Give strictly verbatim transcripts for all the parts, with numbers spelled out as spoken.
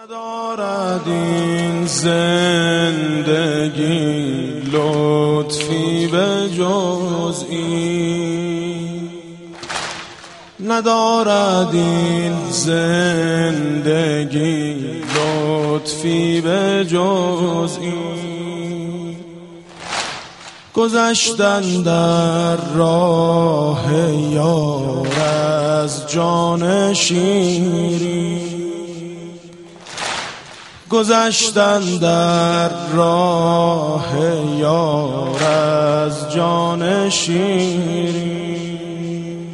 ندارد این زندگی لطفی به جز این، ندارد این زندگی لطفی به جز این. گذشتن در راه یار از جان شیرین، گذشتن در راه یار از جان شیرین.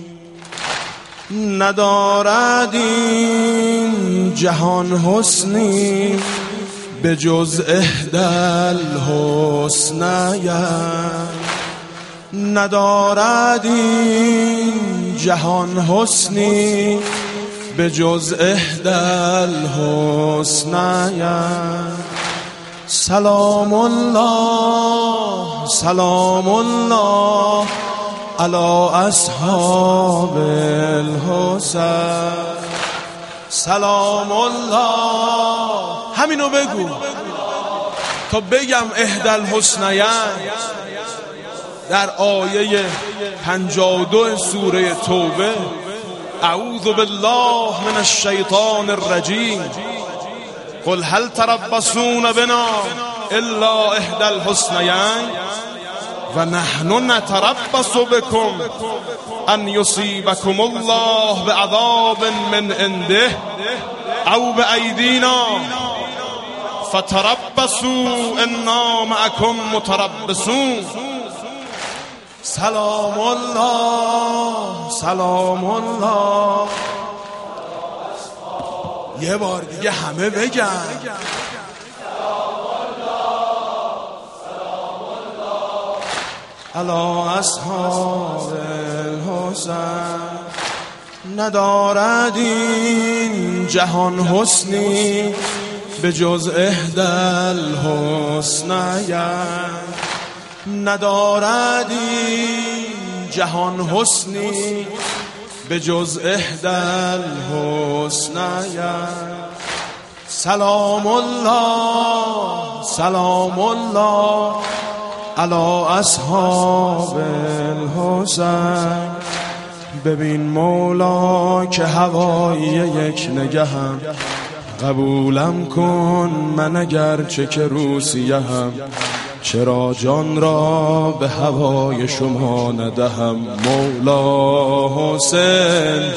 ندارد این جهان حسنی به جز احدی الحسنیین، ندارد این جهان حسنی به جز احدی الحسنیین. سلام الله سلام الله علی اصحاب الحسین، سلام الله. همینو بگو تا بگم احدی الحسنیین در آیه پنجاه و دو سوره توبه. اعوذ بالله من الشیطان الرجیم. قل هل تربصون بنا الا احدی الحسنیین و نحن نتربص بكم ان یصیبکم الله بعذاب من عنده او بأیدینا فتربصوا انا معکم متربصون. سلام الله سلام الله. یه بار دیگه همه بگن علی اصحاب الحسین. ندارد این جهان حسنی به جز احدی الحسنیین، ندارد این جهان حسنی به جز احدی الحسنیین. سلام الله سلام الله علی اصحاب الحسین. ببین مولا که هوای یک نگهم قبولم کن من اگرچه که روسیه هم، چرا جان را به هوای شما ندهم. مولا حسین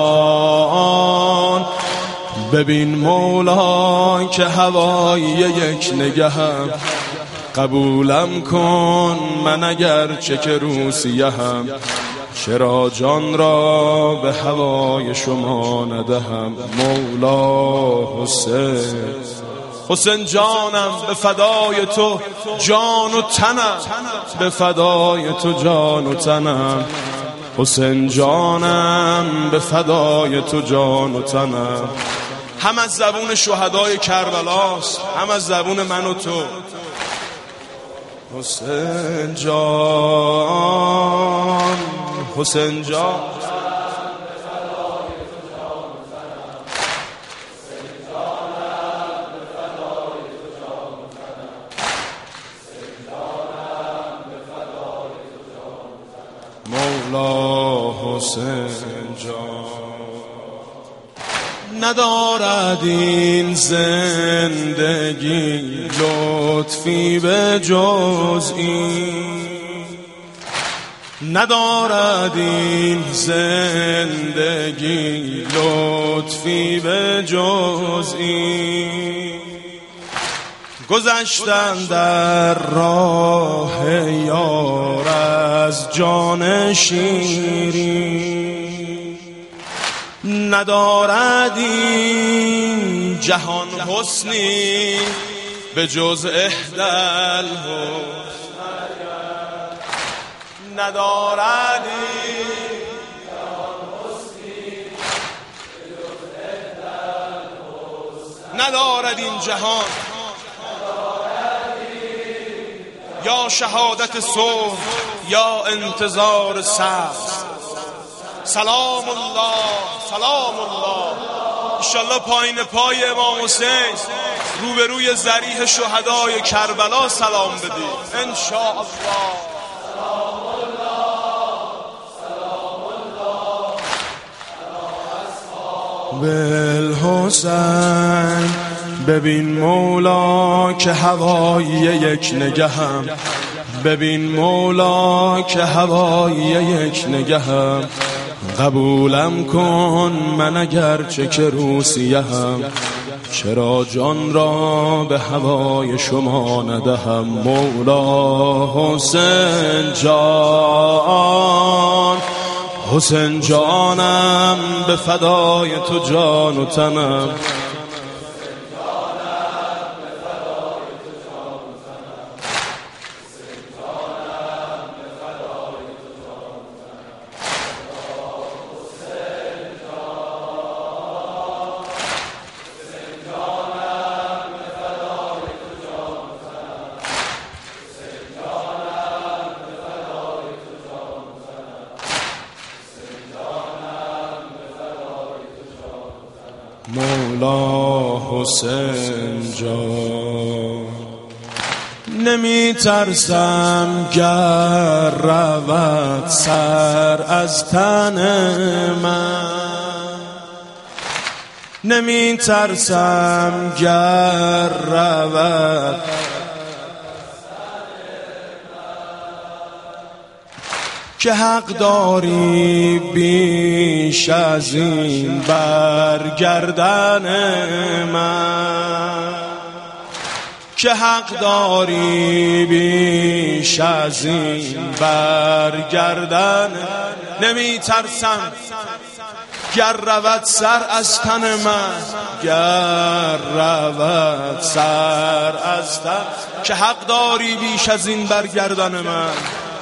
جان ببین مولا که هوای یک نگهم قبولم کن من اگرچه که روسیه هم، چرا جان را به هوای شما ندهم. مولا حسین حسین جانم به فدای تو جان و تنم، به فدای تو جان و تنم. حسین جانم به فدای تو جان و تنم. هم از زبون شهدای کربلاست هم از زبون من و تو. حسین جان حسین جان مولا حسین جان. ندارد این زندگی لطفی به جز این، ندارد این زندگی لطفی به جز این. گذشتن در راه یار از جان شیرین، ندارد این جهان حسنی به جز احدی الحسنیین، ندارد این جهان حسنی به جز احدی الحسنیین. ندارد این جهان یا شهادت صبح یا انتظار سبز. سلام الله سلام الله انشالله پایین پای امام حسین روبروی ذریح شهدای کربلا سلام بدید انشاءالله. بالحسین ببین مولا که هوای یک نگهم، ببین مولا که هوای یک نگهم، قبولم کن من اگرچه که روسیهم، چرا جان را به هوای شما ندهم. مولا حسین جان، حسین جانم به فدای تو جان و تنم، مولا حسین جان. نمی ترسم گر رود سر از تن من، نمی ترسم گر رود که حق داری بیش از این برگردن من، که حق داری بیش از این برگردن. نمی ترسم گر رود سر از تن من، گر رود سر از تن، که حق داری بیش از این برگردن من.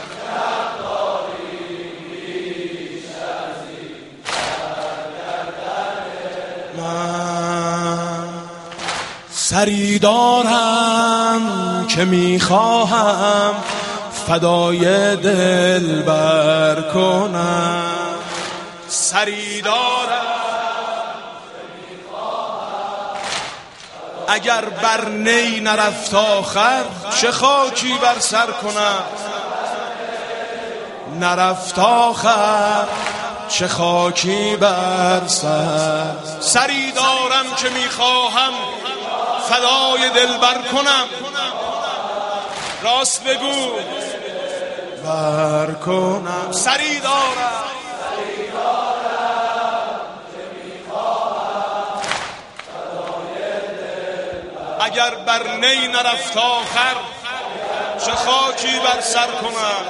سری دارم که میخواهم فدای دلبر کنم، سری دارم که میخواهم اگر بر نی نرفت آخر چه خاکی بر سر کنم، نرفت آخر چه خاکی بر سر. سری دارم که میخواهم فدای دلبر کنم، راست بگو بر کنم. سری دارم که میخواهم فدای دلبر، اگر بر نی نرفت آخر چه خاکی بر سر کنم،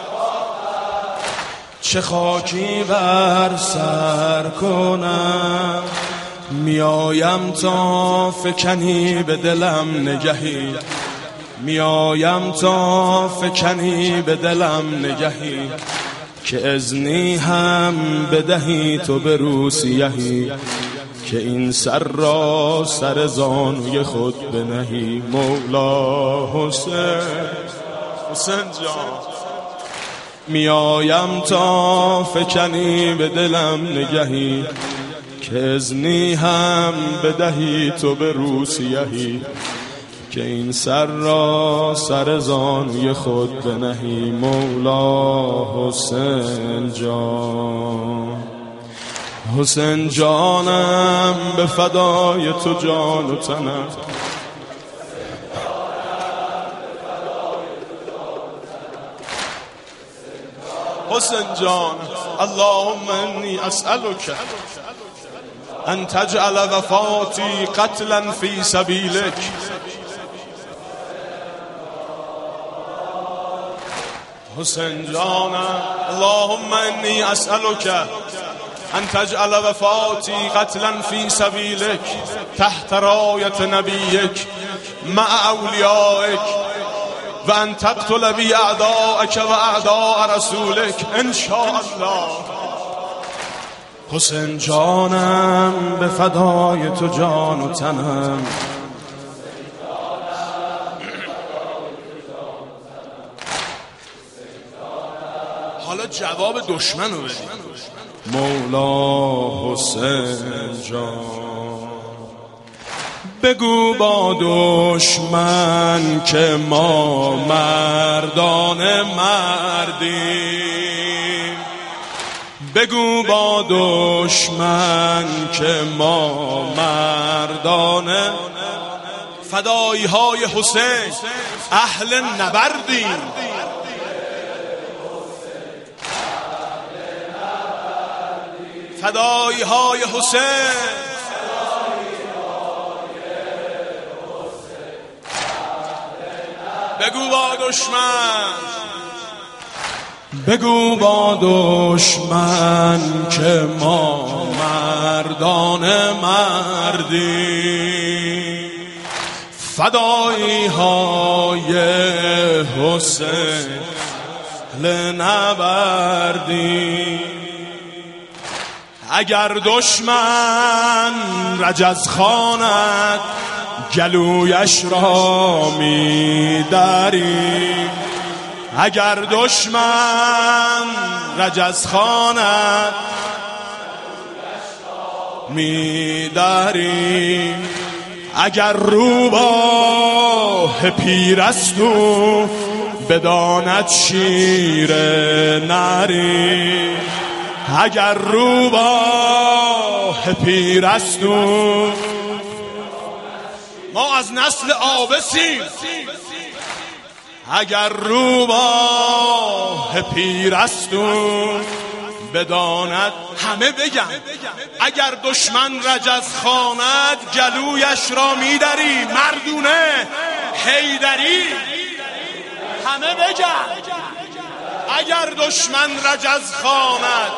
چه خاکی بر سر کنم. میایم تا فکنی به دلم نگهی، میایم تا فکنی به دلم نگهی، که اذنی هم بدهی تو به روسیهی، که این سر را سر زانوی خود بنهی. مولا حسین، حسین جان. میایم تا فکنی به دلم نگهی، که اذنی هم بدهی تو به روسیهی، که این سر را سر زانوی خود بنهی. مولا حسین جان، حسین جانم به فدای تو جان و تنم. حسین جان، اللهم انی اسألک ان تجعل وفاتی قتلا فی سبیلک. حسین جانم، اللهم انی اسألک ان تجعل وفاتی قتلا فی سبیلک تحت رایت نبیک مع اولیائک، و ان تقتل بی اعداءک و اعداء رسولک انشاءالله. حسین جانم به فدای تو جان و تنم. حالا جواب دشمن رو بدیم. مولا حسین جان. بگو با دشمن که ما مردان مردیم، بگو با دشمن که ما مردان فدایی های حسین اهل نبردیم. فدایی های حسین بگو با دشمن، بگو با دشمن که ما مردان مردیم. فدایی های حسین لنبردیم. اگر دشمن رجز خواند گلویش را می‌دریم، اگر دشمن رجز خواند می‌دریم. اگر روباه پیرست و بداند شیر نری، اگر روباه پیرست و ما از نسل آبسیم، اگر روباه پیرست و بداند همه بگم اگر دشمن رجز خواند گلویش را میدری. مردونه حیدری همه بگم اگر دشمن رجز خواند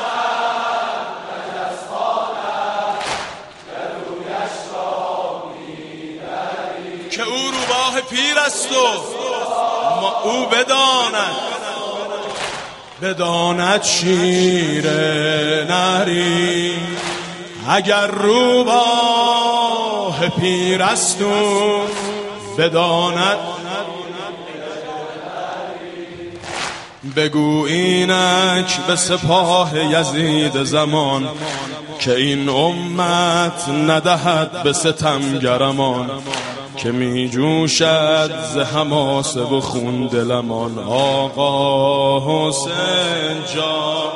که او روباه پیر است و او بداند بداند شیر نری. اگر روباه پیر است و بداند بگو اینک به سپاه یزید زمان که این امت ندهد به ستمگرمان، که می جوشد ز حماسه و خون دلمان. آقا حسین جان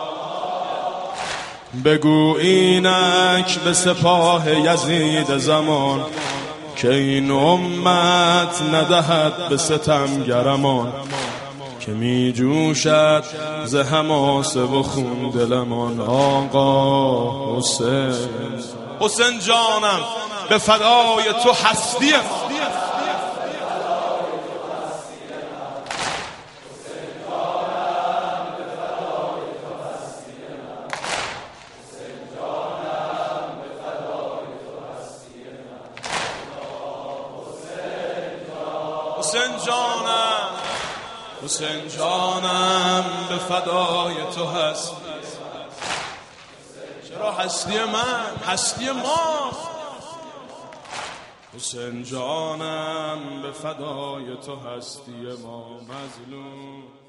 بگو اینک به سپاه یزید زمان که این امت ندهد به ستمگرمان، که می جوشد ز حماسه و خون دلمان. آقا حسین حسین جانم به فدای تو هستیم. حسین جانم حسین جانم به فدای تو هست. چرا هستی من هستی ما. حسین جانم به فدای تو هستی ما مظلوم.